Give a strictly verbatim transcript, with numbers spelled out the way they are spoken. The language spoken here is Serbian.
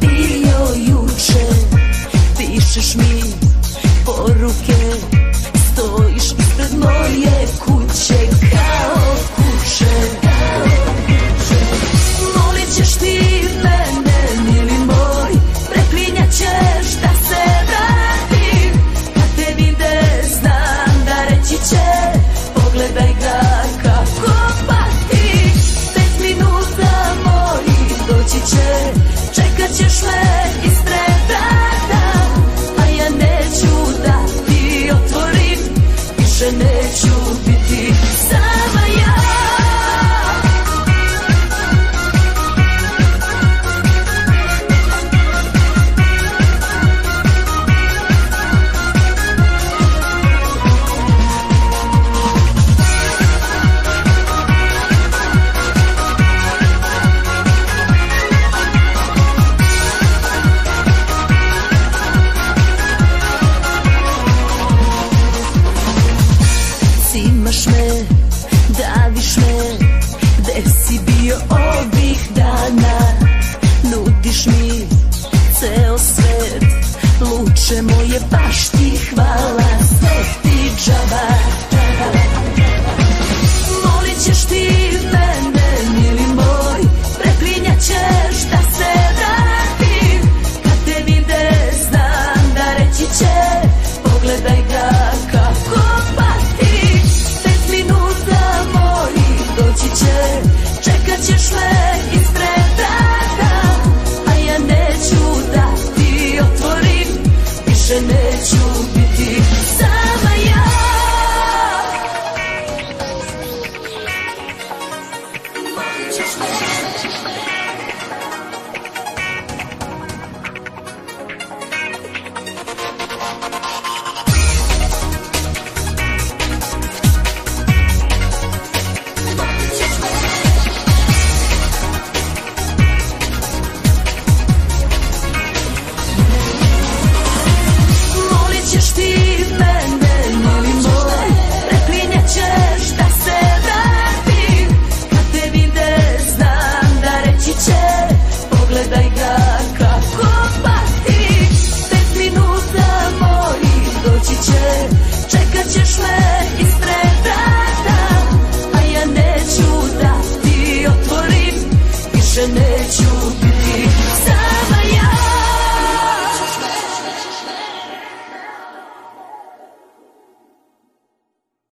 bio juče. Pišeš mi poruke, stojiš ispred moje kuće kao kuće. Molit ćeš ti mene, mili moj, preklinjat ćeš da se vratim. Kad te vide znam da reći će, pogledaj ga kako pati. Pet minuta mojih doći će, čekat ćeš me ispred vrata, a ja neću da ti otvorim, više neću biti sama ja. Cimaš me, daviš me, gde si bio ovih dana? Nudiš mi ceo svet, luče moje baš ti hvala, sve ti džaba.